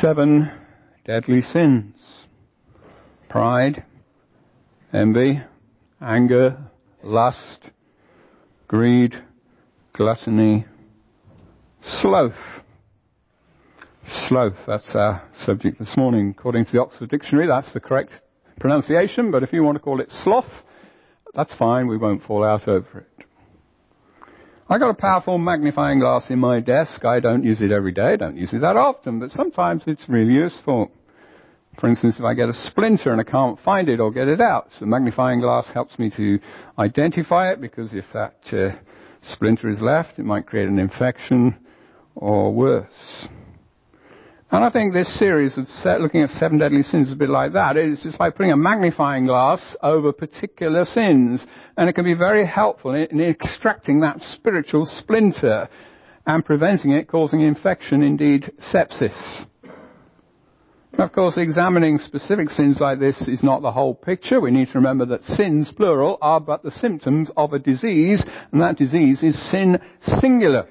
7 deadly sins: pride, envy, anger, lust, greed, gluttony, sloth. Sloth, that's our subject this morning. According to the Oxford Dictionary, that's the correct pronunciation, but if you want to call it sloth, that's fine, we won't fall out over it. I got a powerful magnifying glass in my desk. I don't use it every day, don't use it that often, but sometimes it's really useful. For instance, if I get a splinter and I can't find it or get it out, so the magnifying glass helps me to identify it, because if that splinter is left, it might create an infection or worse. And I think this series of looking at 7 deadly sins is a bit like that. It's just like putting a magnifying glass over particular sins, and it can be very helpful in extracting that spiritual splinter and preventing it causing infection, indeed sepsis. Of course, examining specific sins like this is not the whole picture. We need to remember that sins, plural, are but the symptoms of a disease, and that disease is sin singular.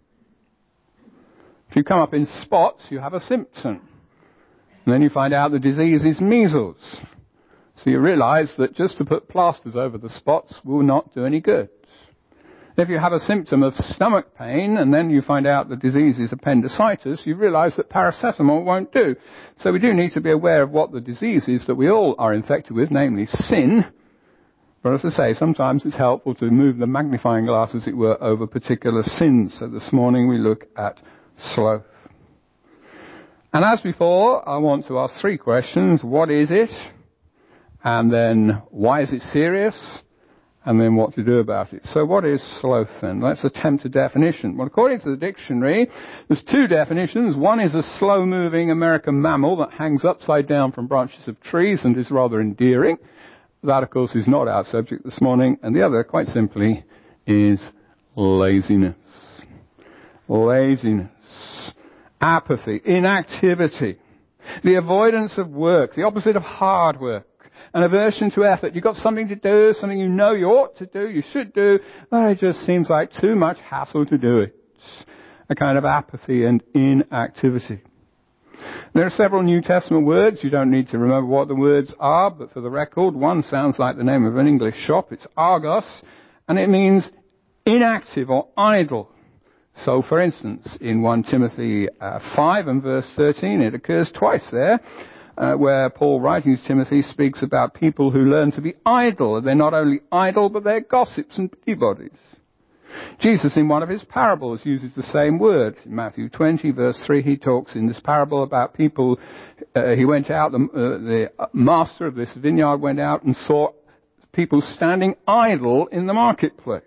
If you come up in spots, you have a symptom. And then you find out the disease is measles. So you realize that just to put plasters over the spots will not do any good. If you have a symptom of stomach pain and then you find out the disease is appendicitis, you realize that paracetamol won't do. So we do need to be aware of what the disease is that we all are infected with, namely sin. But as I say, sometimes it's helpful to move the magnifying glass, as it were, over particular sins. So this morning we look at sloth. And as before, I want to ask 3 questions. What is it? And then, why is it serious? And then what to do about it. So what is sloth then? Let's attempt a definition. Well, according to the dictionary, there's 2 definitions. One is a slow-moving American mammal that hangs upside down from branches of trees and is rather endearing. That, of course, is not our subject this morning. And the other, quite simply, is laziness. Laziness. Apathy, inactivity, the avoidance of work, the opposite of hard work, an aversion to effort. You've got something to do, something you know you ought to do, you should do, but it just seems like too much hassle to do it. A kind of apathy and inactivity. There are several New Testament words. You don't need to remember what the words are, but for the record, one sounds like the name of an English shop. It's Argos, and it means inactive or idle. So, for instance, in 1 Timothy 5 and verse 13, it occurs twice there, where Paul, writing to Timothy, speaks about people who learn to be idle. They're not only idle, but they're gossips and busybodies. Jesus, in one of his parables, uses the same word. In Matthew 20, verse 3, he talks in this parable about people. He went out, the master of this vineyard went out and saw people standing idle in the marketplace.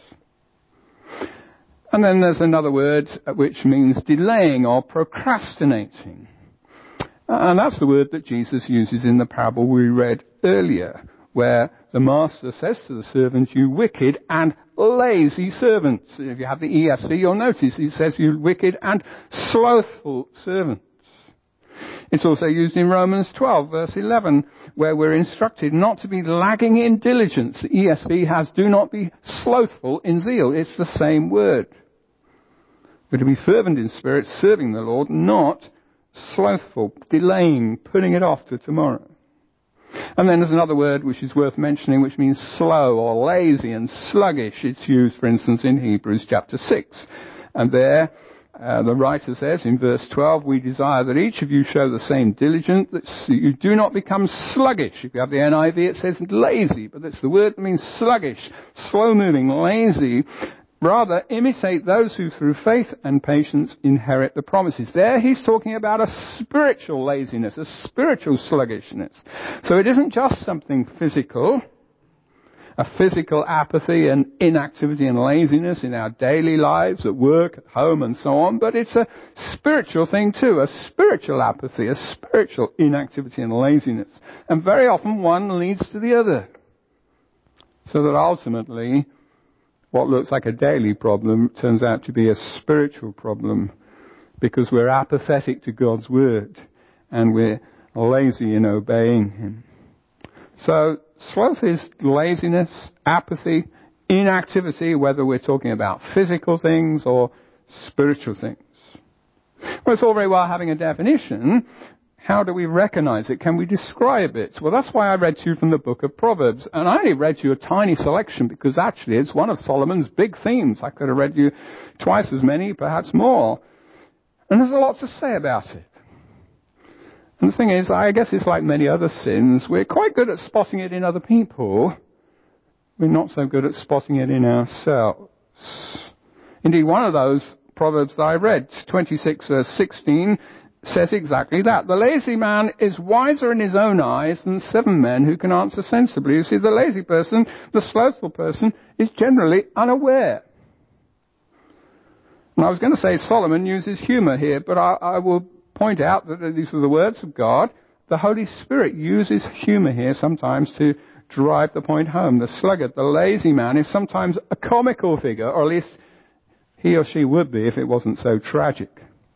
And then there's another word which means delaying or procrastinating. And that's the word that Jesus uses in the parable we read earlier, where the master says to the servant, "You wicked and lazy servant." If you have the ESV, you'll notice he says, "You wicked and slothful servant." It's also used in Romans 12, verse 11, where we're instructed not to be lagging in diligence. The ESV has, "Do not be slothful in zeal." It's the same word. We're to be fervent in spirit, serving the Lord, not slothful, delaying, putting it off to tomorrow. And then there's another word which is worth mentioning, which means slow or lazy and sluggish. It's used, for instance, in Hebrews chapter 6. And there, the writer says in verse 12, "We desire that each of you show the same diligence, that you do not become sluggish." If you have the NIV, it says lazy, but it's the word that means sluggish, slow-moving, lazy. Rather, imitate those who through faith and patience inherit the promises. There he's talking about a spiritual laziness, a spiritual sluggishness. So it isn't just something physical, a physical apathy and inactivity and laziness in our daily lives, at work, at home and so on, but it's a spiritual thing too, a spiritual apathy, a spiritual inactivity and laziness. And very often one leads to the other. So that ultimately, what looks like a daily problem turns out to be a spiritual problem, because we're apathetic to God's word and we're lazy in obeying him. So sloth is laziness, apathy, inactivity, whether we're talking about physical things or spiritual things. Well, it's all very well having a definition. How do we recognize it? Can we describe it? Well, that's why I read to you from the book of Proverbs. And I only read you a tiny selection because actually it's one of Solomon's big themes. I could have read you twice as many, perhaps more. And there's a lot to say about it. And the thing is, I guess it's like many other sins. We're quite good at spotting it in other people. We're not so good at spotting it in ourselves. Indeed, one of those Proverbs that I read, 26 verse 16, says exactly that. The lazy man is wiser in his own eyes than 7 men who can answer sensibly. You see, the lazy person, the slothful person, is generally unaware. And I was going to say Solomon uses humour here, but I will point out that these are the words of God. The Holy Spirit uses humour here sometimes to drive the point home. The sluggard, the lazy man, is sometimes a comical figure, or at least he or she would be if it wasn't so tragic.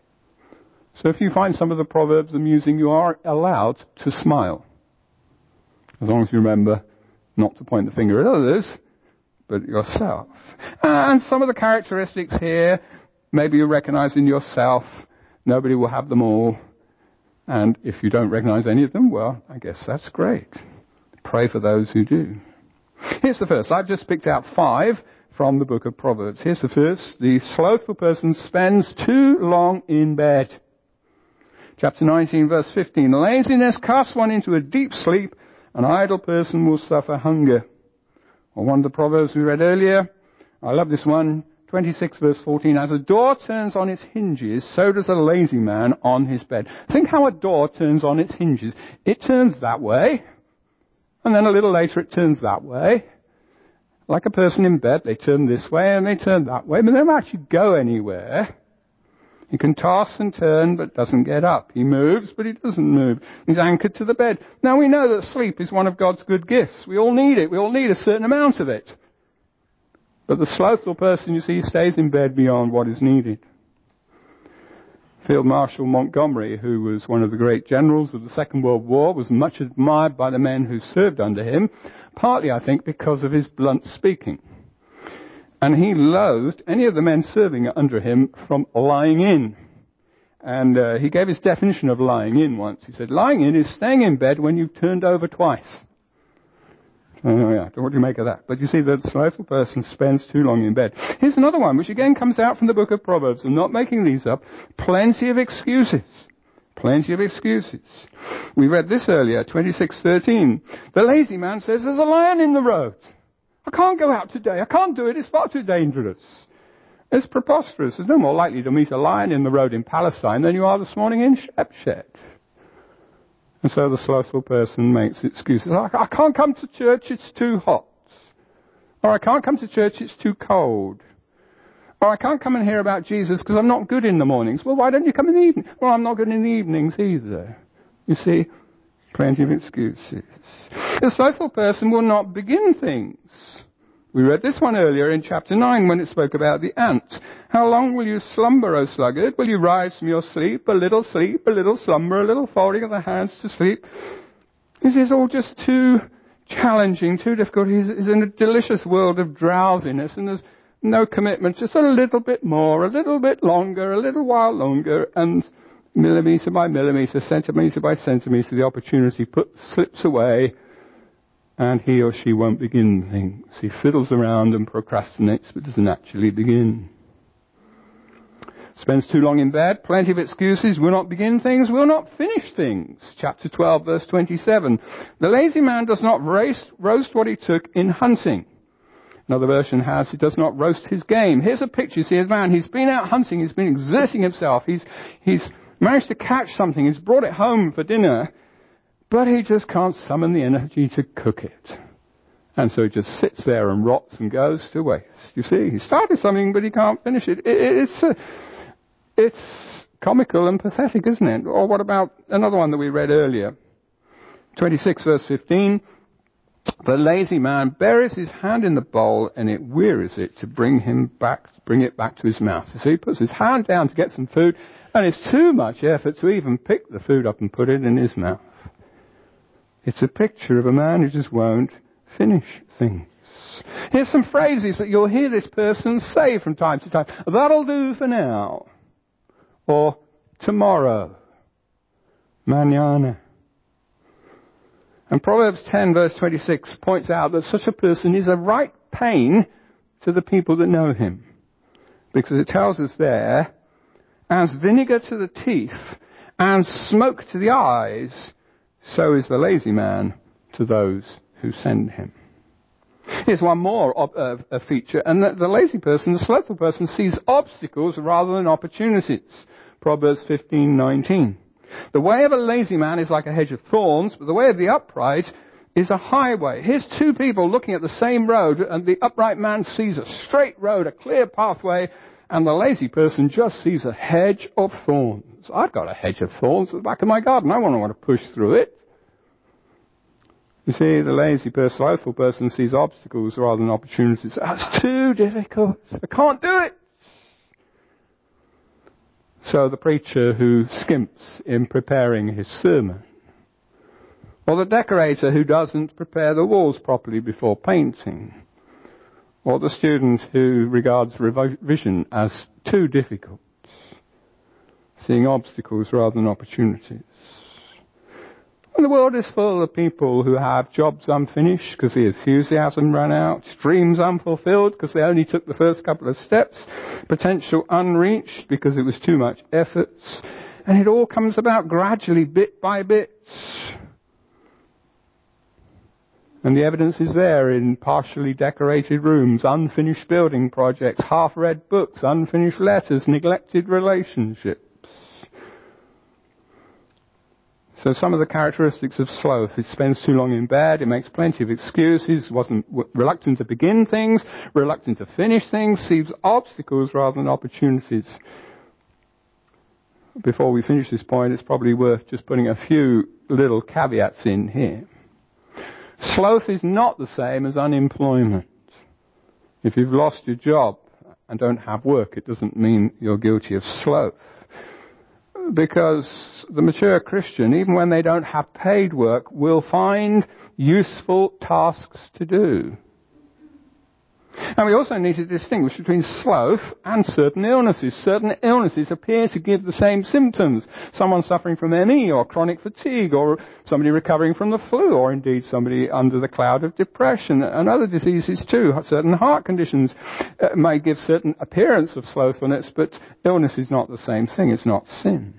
So if you find some of the Proverbs amusing, you are allowed to smile. As long as you remember not to point the finger at others, but yourself. And some of the characteristics here, maybe you recognize in yourself. Nobody will have them all. And if you don't recognize any of them, well, I guess that's great. Pray for those who do. Here's the first. I've just picked out 5 from the book of Proverbs. Here's the first. The slothful person spends too long in bed. Chapter 19, verse 15. Laziness casts one into a deep sleep. An idle person will suffer hunger. Or one of the Proverbs we read earlier. I love this one. 26 verse 14. As a door turns on its hinges, so does a lazy man on his bed. Think how a door turns on its hinges. It turns that way. And then a little later it turns that way. Like a person in bed, they turn this way and they turn that way, but they don't actually go anywhere. He can toss and turn, but doesn't get up. He moves, but he doesn't move. He's anchored to the bed. Now we know that sleep is one of God's good gifts. We all need it. We all need a certain amount of it. But the slothful person, you see, stays in bed beyond what is needed. Field Marshal Montgomery, who was one of the great generals of the Second World War, was much admired by the men who served under him, partly, I think, because of his blunt speaking. And he loathed any of the men serving under him from lying in. And he gave his definition of lying in once. He said, lying in is staying in bed when you've turned over twice. Oh yeah, what do you make of that? But you see, the slothful person spends too long in bed. Here's another one, which again comes out from the book of Proverbs. I'm not making these up. Plenty of excuses. Plenty of excuses. We read this earlier, 26:13. The lazy man says, there's a lion in the road. I can't go out today. I can't do it. It's far too dangerous. It's preposterous. There's no more likely to meet a lion in the road in Palestine than you are this morning in Shepshed. And so the slothful person makes excuses. I can't come to church, it's too hot. Or I can't come to church, it's too cold. Or I can't come and hear about Jesus because I'm not good in the mornings. Well, why don't you come in the evening? Well, I'm not good in the evenings either. You see, plenty of excuses. The slothful person will not begin things. We read this one earlier in chapter 9 when it spoke about the ant. How long will you slumber, O sluggard? Will you rise from your sleep? A little slumber, a little folding of the hands to sleep. This is all just too challenging, too difficult. He's in a delicious world of drowsiness and there's no commitment. Just a little bit more, a little bit longer, a little while longer, and millimetre by millimetre, centimetre by centimetre, the opportunity slips away. And he or she won't begin things. He fiddles around and procrastinates, but doesn't actually begin. Spends too long in bed, plenty of excuses, will not begin things, will not finish things. Chapter 12, verse 27. The lazy man does not roast what he took in hunting. Another version has, he does not roast his game. Here's a picture, see a man, he's been out hunting, he's been exerting himself, he's managed to catch something, he's brought it home for dinner, but he just can't summon the energy to cook it. And so he just sits there and rots and goes to waste. You see, he started something, but he can't finish it. It's comical and pathetic, isn't it? Or what about another one that we read earlier? 26 verse 15. The lazy man buries his hand in the bowl and it wearies it to bring it back to his mouth. So he puts his hand down to get some food and it's too much effort to even pick the food up and put it in his mouth. It's a picture of a man who just won't finish things. Here's some phrases that you'll hear this person say from time to time. That'll do for now. Or, tomorrow. Mañana. And Proverbs 10 verse 26 points out that such a person is a right pain to the people that know him. Because it tells us there, as vinegar to the teeth and smoke to the eyes, so is the lazy man to those who send him. Here's one more feature, and the lazy person, the slothful person, sees obstacles rather than opportunities. Proverbs 15:19. The way of a lazy man is like a hedge of thorns, but the way of the upright is a highway. Here's two people looking at the same road, and the upright man sees a straight road, a clear pathway, and the lazy person just sees a hedge of thorns. I've got a hedge of thorns at the back of my garden. I won't want to push through it. You see, the lazy person, slothful person sees obstacles rather than opportunities. That's too difficult. I can't do it. So the preacher who skimps in preparing his sermon, or the decorator who doesn't prepare the walls properly before painting, or the student who regards revision as too difficult, seeing obstacles rather than opportunities. And the world is full of people who have jobs unfinished because the enthusiasm ran out, dreams unfulfilled because they only took the first couple of steps, potential unreached because it was too much effort, and it all comes about gradually, bit by bit. And the evidence is there in partially decorated rooms, unfinished building projects, half-read books, unfinished letters, neglected relationships. So some of the characteristics of sloth: it spends too long in bed, it makes plenty of excuses, wasn't reluctant to begin things, reluctant to finish things, sees obstacles rather than opportunities. Before we finish this point, it's probably worth just putting a few little caveats in here. Sloth is not the same as unemployment. If you've lost your job and don't have work, it doesn't mean you're guilty of sloth. Because the mature Christian, even when they don't have paid work, will find useful tasks to do. And we also need to distinguish between sloth and certain illnesses. Certain illnesses appear to give the same symptoms. Someone suffering from ME or chronic fatigue, or somebody recovering from the flu, or indeed somebody under the cloud of depression, and other diseases too. Certain heart conditions may give certain appearance of slothfulness, but illness is not the same thing. It's not sin.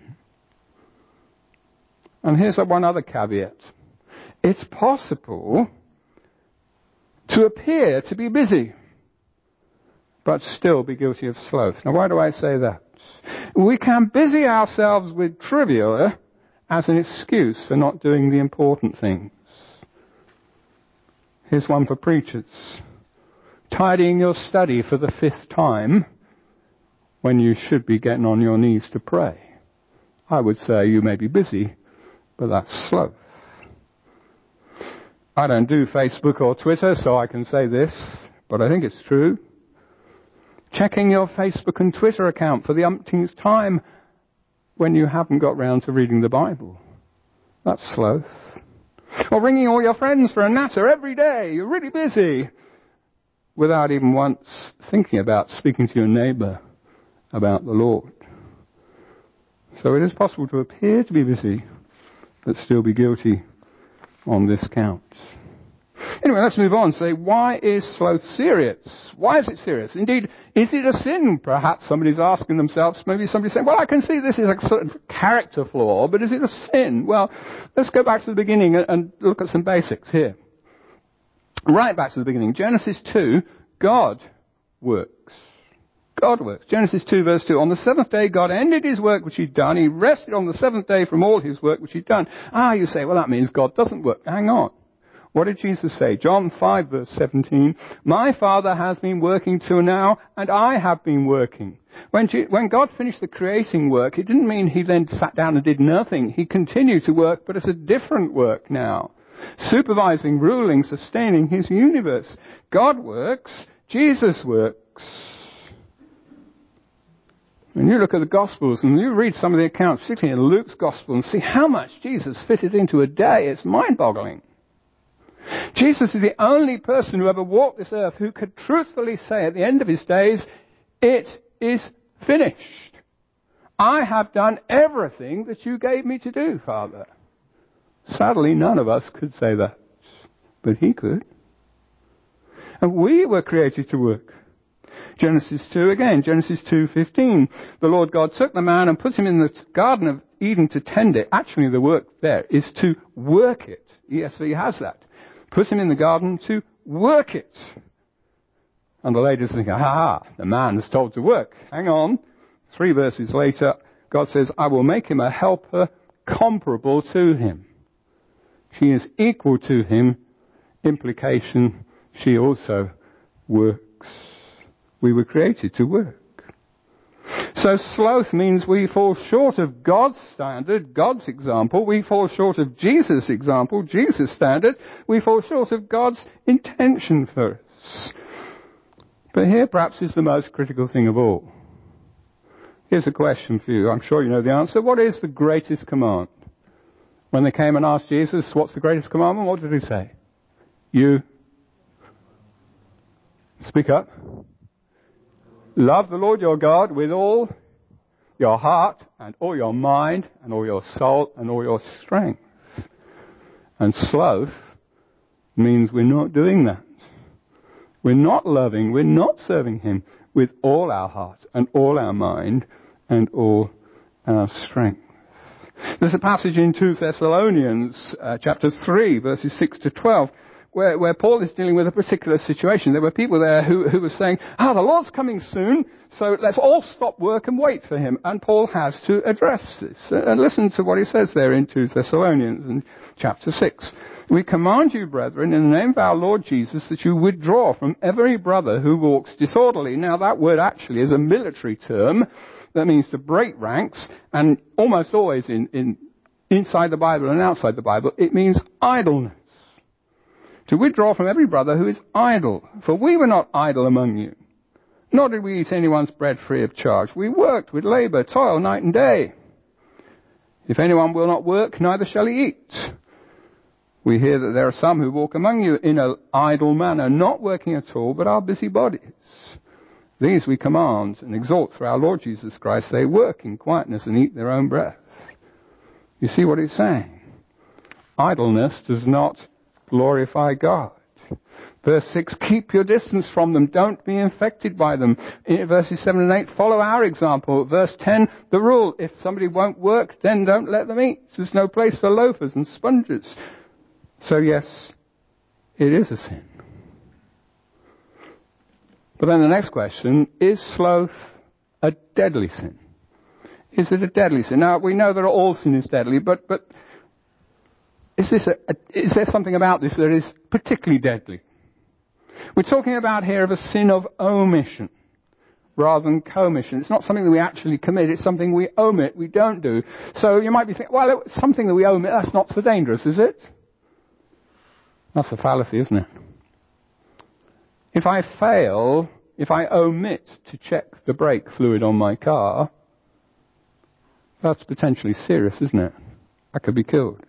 And here's one other caveat. It's possible to appear to be busy, but still be guilty of sloth. Now, why do I say that? We can busy ourselves with trivia as an excuse for not doing the important things. Here's one for preachers. Tidying your study for the 5th time when you should be getting on your knees to pray. I would say you may be busy, but that's sloth. I don't do Facebook or Twitter, so I can say this, but I think it's true. Checking your Facebook and Twitter account for the umpteenth time when you haven't got round to reading the Bible. That's sloth. Or ringing all your friends for a natter every day. You're really busy, without even once thinking about speaking to your neighbour about the Lord. So it is possible to appear to be busy, but still be guilty on this count. Anyway, let's move on and say, why is sloth serious? Why is it serious? Indeed, is it a sin? Perhaps somebody's asking themselves, maybe somebody's saying, well, I can see this is a sort of character flaw, but is it a sin? Well, let's go back to the beginning and look at some basics here. Right back to the beginning. Genesis 2, God works. God works. Genesis 2 verse 2. On the 7th day, God ended his work which he'd done. He rested on the 7th day from all his work which he'd done. You say, well, that means God doesn't work. Hang on. What did Jesus say? John 5 verse 17. My Father has been working till now, and I have been working. When God finished the creating work, it didn't mean he then sat down and did nothing. He continued to work, but it's a different work now. Supervising, ruling, sustaining his universe. God works. Jesus works. When you look at the Gospels and you read some of the accounts, particularly in Luke's Gospel, and see how much Jesus fitted into a day, it's mind-boggling. Jesus is the only person who ever walked this earth who could truthfully say at the end of his days, it is finished. I have done everything that you gave me to do, Father. Sadly, none of us could say that, but he could. And we were created to work. Genesis 2 again, Genesis 2:15. The Lord God took the man and put him in the Garden of Eden to tend it. Actually, the work there is to work it. ESV has that. Put him in the garden to work it. And the ladies think, the man is told to work. Hang on. 3 verses later, God says, I will make him a helper comparable to him. She is equal to him. Implication, she also works. We were created to work. So sloth means we fall short of God's standard, God's example. We fall short of Jesus' example, Jesus' standard. We fall short of God's intention for us. But here perhaps is the most critical thing of all. Here's a question for you. I'm sure you know the answer. What is the greatest command? When they came and asked Jesus, what's the greatest commandment? What did he say? You. Speak up. Love the Lord your God with all your heart and all your mind and all your soul and all your strength. And sloth means we're not doing that. We're not loving, we're not serving him with all our heart and all our mind and all our strength. There's a passage in 2 Thessalonians chapter 3 verses 6 to 12 where Paul is dealing with a particular situation. There were people there who were saying, the Lord's coming soon, so let's all stop work and wait for him. And Paul has to address this. And listen to what he says there in 2 Thessalonians in chapter 6. We command you, brethren, in the name of our Lord Jesus, that you withdraw from every brother who walks disorderly. Now that word actually is a military term that means to break ranks, and almost always inside the Bible and outside the Bible, it means idleness. To withdraw from every brother who is idle. For we were not idle among you, nor did we eat anyone's bread free of charge. We worked with labour, toil, night and day. If anyone will not work, neither shall he eat. We hear that there are some who walk among you in an idle manner, not working at all, but are busybodies. These we command and exhort through our Lord Jesus Christ. They work in quietness and eat their own breath. You see what he's saying? Idleness does not glorify God. Verse 6, keep your distance from them. Don't be infected by them. In verses 7 and 8, follow our example. Verse 10, the rule, if somebody won't work, then don't let them eat. There's no place for loafers and sponges. So yes, it is a sin. But then the next question, is sloth a deadly sin? Is it a deadly sin? Now, we know that all sin is deadly, but is there something about this that is particularly deadly? We're talking about here of a sin of omission rather than commission. It's not something that we actually commit, it's something we omit, we don't do. So you might be thinking, well, it's something that we omit, that's not so dangerous, is it? That's a fallacy, isn't it? If I omit to check the brake fluid on my car, that's potentially serious, isn't it? I could be killed.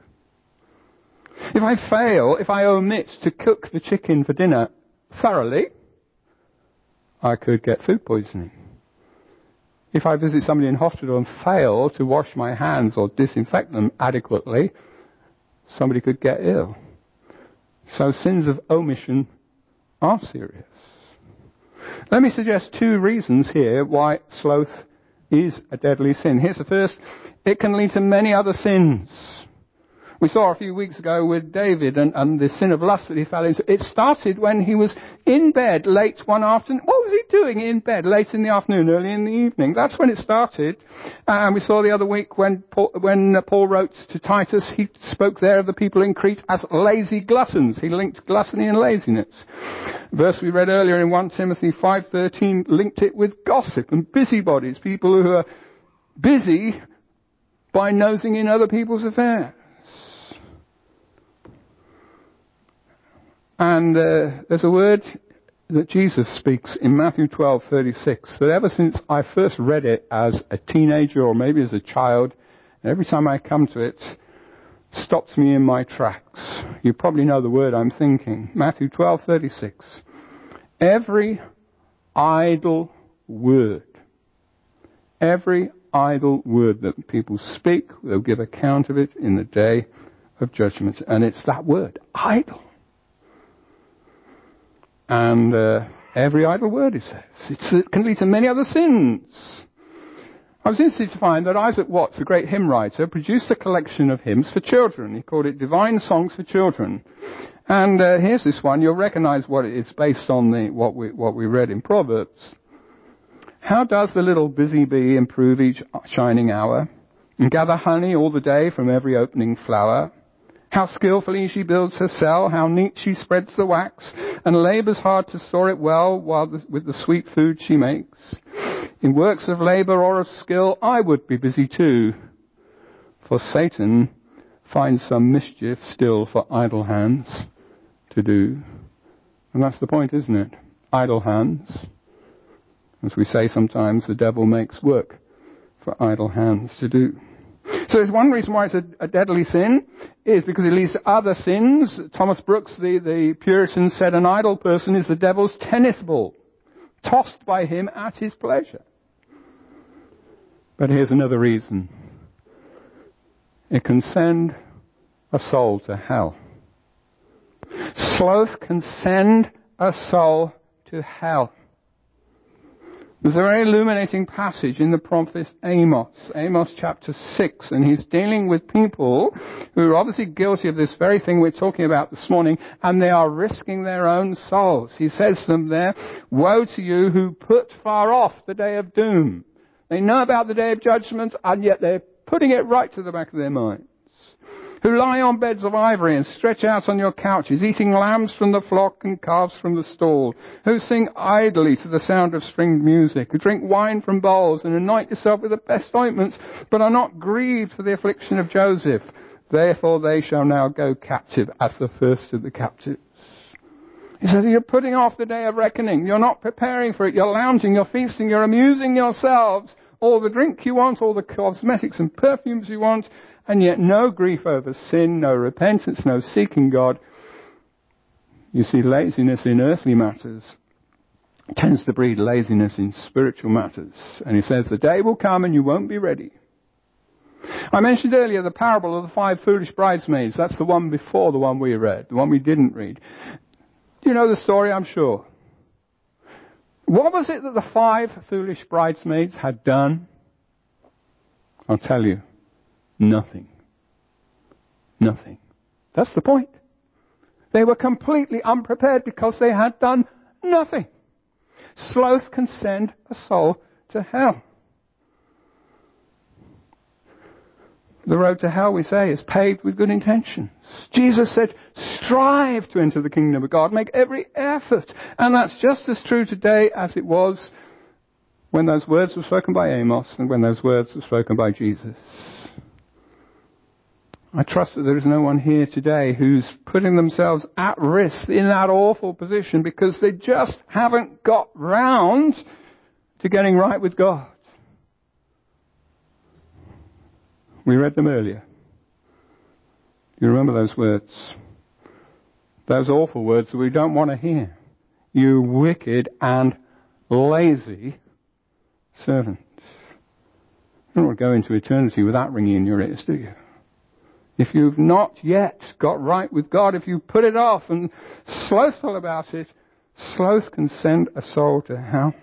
If I omit to cook the chicken for dinner thoroughly, I could get food poisoning. If I visit somebody in hospital and fail to wash my hands or disinfect them adequately, somebody could get ill. So sins of omission are serious. Let me suggest 2 reasons here why sloth is a deadly sin. Here's the first. It can lead to many other sins. We saw a few weeks ago with David and the sin of lust that he fell into. It started when he was in bed late one afternoon. What was he doing in bed late in the afternoon, early in the evening? That's when it started. And we saw the other week when Paul wrote to Titus, he spoke there of the people in Crete as lazy gluttons. He linked gluttony and laziness. The verse we read earlier in 1 Timothy 5:13 linked it with gossip and busybodies, people who are busy by nosing in other people's affairs. And there's a word that Jesus speaks in Matthew 12:36 that ever since I first read it as a teenager or maybe as a child, and every time I come to it, stops me in my tracks. You probably know the word I'm thinking. Matthew 12:36. Every idle word idle word that people speak. They'll give account of it in the day of judgment. And it's that word, idle. And every idle word, it says. It can lead to many other sins. I was interested to find that Isaac Watts, a great hymn writer, produced a collection of hymns for children. He called it Divine Songs for Children. And here's this one. You'll recognize what it is based on what we read in Proverbs. How does the little busy bee improve each shining hour and gather honey all the day from every opening flower? How skillfully she builds her cell, how neat she spreads the wax, and labours hard to store it well with the sweet food she makes. In works of labour or of skill, I would be busy too, for Satan finds some mischief still for idle hands to do. And that's the point, isn't it? Idle hands. As we say sometimes, the devil makes work for idle hands to do. So there's one reason why it's a deadly sin, is because it leads to other sins. Thomas Brooks, the Puritan, said an idle person is the devil's tennis ball, tossed by him at his pleasure. But here's another reason. It can send a soul to hell. Sloth can send a soul to hell. There's a very illuminating passage in the prophet Amos chapter 6, and he's dealing with people who are obviously guilty of this very thing we're talking about this morning, and they are risking their own souls. He says to them there, woe to you who put far off the day of doom. They know about the day of judgment, and yet they're putting it right to the back of their minds. Who lie on beds of ivory and stretch out on your couches, eating lambs from the flock and calves from the stall, who sing idly to the sound of stringed music, who drink wine from bowls and anoint yourself with the best ointments, but are not grieved for the affliction of Joseph. Therefore they shall now go captive as the first of the captives. He says, you're putting off the day of reckoning. You're not preparing for it. You're lounging, you're feasting, you're amusing yourselves. All the drink you want, all the cosmetics and perfumes you want, and yet no grief over sin, no repentance, no seeking God. You see, laziness in earthly matters tends to breed laziness in spiritual matters. And he says, the day will come and you won't be ready. I mentioned earlier the parable of the 5 foolish bridesmaids. That's the one before the one we read, the one we didn't read. Do you know the story, I'm sure? What was it that the 5 foolish bridesmaids had done? I'll tell you. Nothing. Nothing. That's the point. They were completely unprepared because they had done nothing. Sloth can send a soul to hell. The road to hell, we say, is paved with good intentions. Jesus said, strive to enter the kingdom of God. Make every effort. And that's just as true today as it was when those words were spoken by Amos and when those words were spoken by Jesus. I trust that there is no one here today who's putting themselves at risk in that awful position because they just haven't got round to getting right with God. We read them earlier. You remember those words? Those awful words that we don't want to hear. You wicked and lazy servant. You don't want to go into eternity without ringing in your ears, do you? If you've not yet got right with God, if you put it off and slothful about it, sloth can send a soul to hell.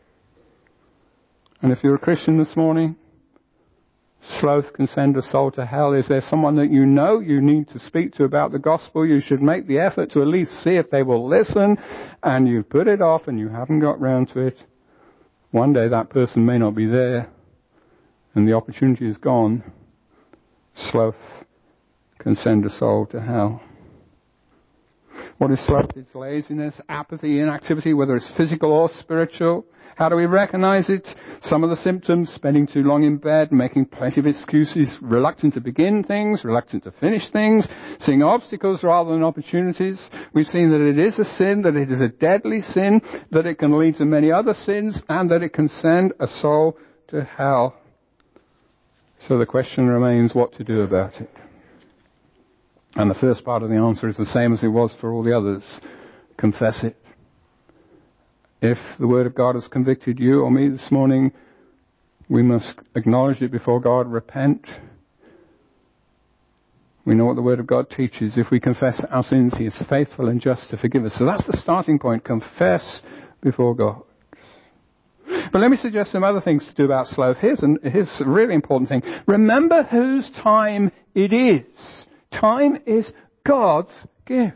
And if you're a Christian this morning, sloth can send a soul to hell. Is there someone that you know you need to speak to about the gospel? You should make the effort to at least see if they will listen, and you've put it off and you haven't got round to it. One day that person may not be there, and the opportunity is gone. Sloth can send a soul to hell. What is sloth? It's laziness, apathy, inactivity, whether it's physical or spiritual. How do we recognize it? Some of the symptoms: spending too long in bed, making plenty of excuses, reluctant to begin things, reluctant to finish things, seeing obstacles rather than opportunities. We've seen that it is a sin, that it is a deadly sin, that it can lead to many other sins, and that it can send a soul to hell. So the question remains what to do about it. And the first part of the answer is the same as it was for all the others. Confess it. If the Word of God has convicted you or me this morning, We must acknowledge it before God, repent. We know what the Word of God teaches. If we confess our sins, He is faithful and just to forgive us. So that's the starting point. Confess before God. But let me suggest some other things to do about sloth. Here's a really important thing. Remember whose time it is. Time is God's gift.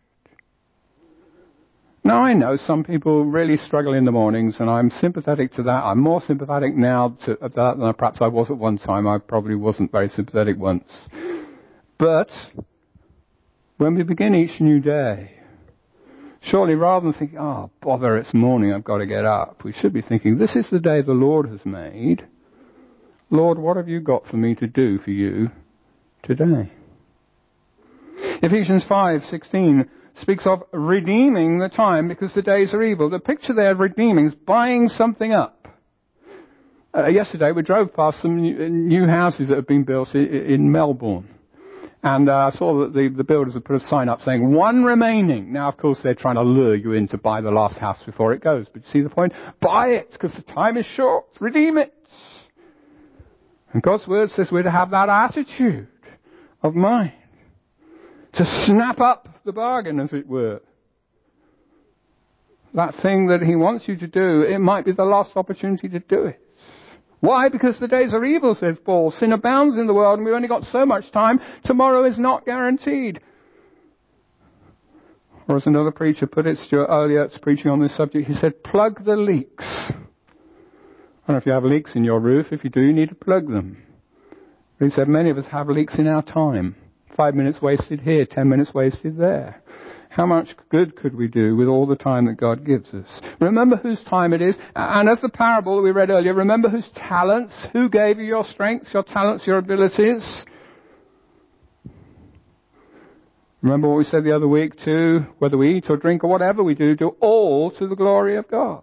Now I know some people really struggle in the mornings, and I'm sympathetic to that. I'm more sympathetic now to that than perhaps I was at one time. I probably wasn't very sympathetic once. But when we begin each new day, surely rather than thinking, oh, bother, it's morning, I've got to get up, we should be thinking, this is the day the Lord has made. Lord, what have you got for me to do for you today? Ephesians 5:16 speaks of redeeming the time because the days are evil. The picture there of redeeming is buying something up. Yesterday we drove past some new houses that have been built in Melbourne. And I saw that the builders have put a sign up saying, one remaining. Now, of course, they're trying to lure you in to buy the last house before it goes. But you see the point? Buy it, because the time is short. Redeem it. And God's Word says we're to have that attitude of mind. To snap up the bargain, as it were. That thing that He wants you to do, it might be the last opportunity to do it. Why? Because the days are evil, says Paul. Sin abounds in the world and we've only got so much time. Tomorrow is not guaranteed. Or as another preacher put it, Stuart Olyot's preaching on this subject, he said, plug the leaks. I don't know if you have leaks in your roof. If you do, you need to plug them. But he said many of us have leaks in our time. 5 minutes wasted here, 10 minutes wasted there. How much good could we do with all the time that God gives us? Remember whose time it is. And as the parable that we read earlier, remember whose talents, who gave you your strengths, your talents, your abilities. Remember what we said the other week too, whether we eat or drink or whatever we do all to the glory of God.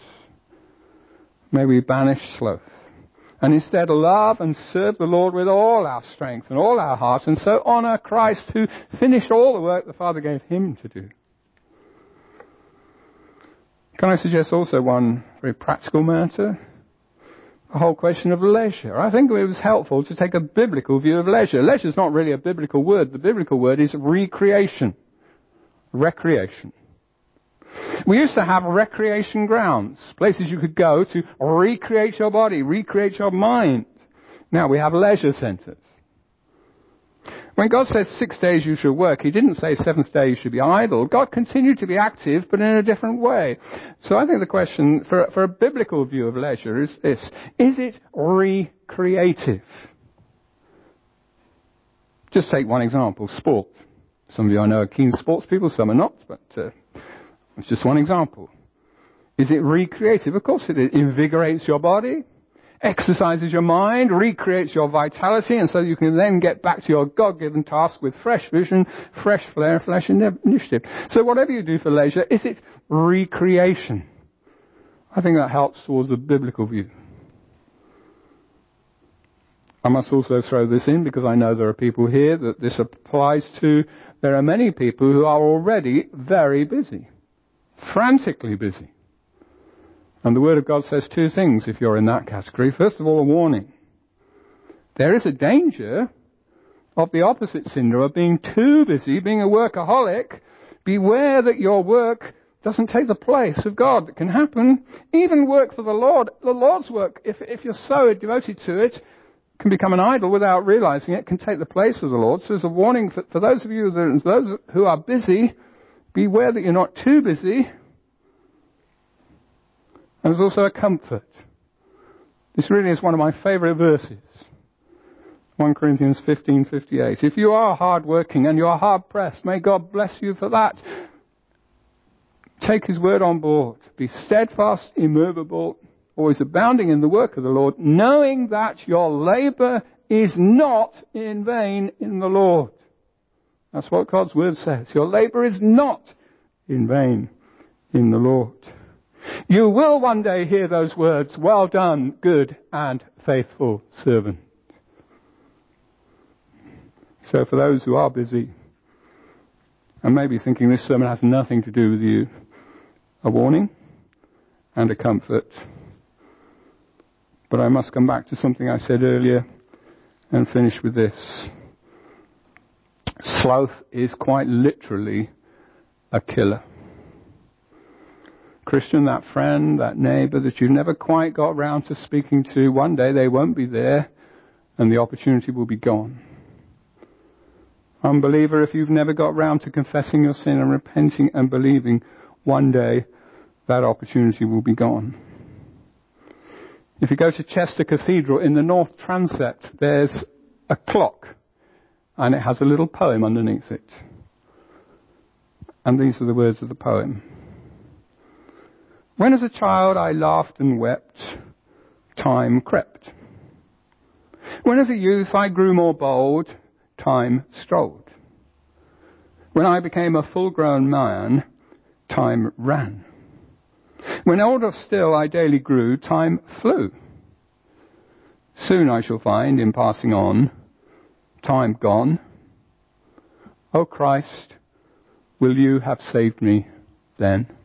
May we banish sloth. And instead love and serve the Lord with all our strength and all our heart, and so honor Christ who finished all the work the Father gave Him to do. Can I suggest also one very practical matter? The whole question of leisure. I think it was helpful to take a biblical view of leisure. Leisure is not really a biblical word. The biblical word is recreation. Recreation. We used to have recreation grounds, places you could go to recreate your body, recreate your mind. Now we have leisure centres. When God says 6 days you should work, He didn't say 7th day you should be idle. God continued to be active, but in a different way. So I think the question for a biblical view of leisure is this. Is it recreative? Just take one example, sport. Some of you I know are keen sports people, some are not, but it's just one example. Is it recreative? Of course it invigorates your body, exercises your mind, recreates your vitality, and so you can then get back to your God-given task with fresh vision, fresh flair, fresh initiative. So whatever you do for leisure, is it recreation? I think that helps towards the biblical view. I must also throw this in because I know there are people here that this applies to. There are many people who are already very busy. Frantically busy. And the Word of God says two things if you're in that category. First of all, a warning. There is a danger of the opposite syndrome, of being too busy, being a workaholic. Beware that your work doesn't take the place of God. It can happen. Even work for the Lord. The Lord's work, if you're so devoted to it, can become an idol without realizing it, can take the place of the Lord. So there's a warning for those of you, those who are busy. Beware that you're not too busy. And there's also a comfort. This really is one of my favourite verses. 1 Corinthians 15:58. If you are hard working and you are hard pressed, may God bless you for that. Take His word on board. Be steadfast, immovable, always abounding in the work of the Lord, knowing that your labour is not in vain in the Lord. That's what God's word says. Your labour is not in vain in the Lord. You will one day hear those words, well done, good and faithful servant. So for those who are busy and maybe thinking this sermon has nothing to do with you, a warning and a comfort. But I must come back to something I said earlier and finish with this. Sloth is quite literally a killer. Christian, that friend, that neighbour that you've never quite got round to speaking to, one day they won't be there and the opportunity will be gone. Unbeliever, if you've never got round to confessing your sin and repenting and believing, one day that opportunity will be gone. If you go to Chester Cathedral in the north transept, there's a clock and it has a little poem underneath it. And these are the words of the poem. When as a child I laughed and wept, time crept. When as a youth I grew more bold, time strolled. When I became a full-grown man, time ran. When older still I daily grew, time flew. Soon I shall find, in passing on, time gone. O Christ, will you have saved me then?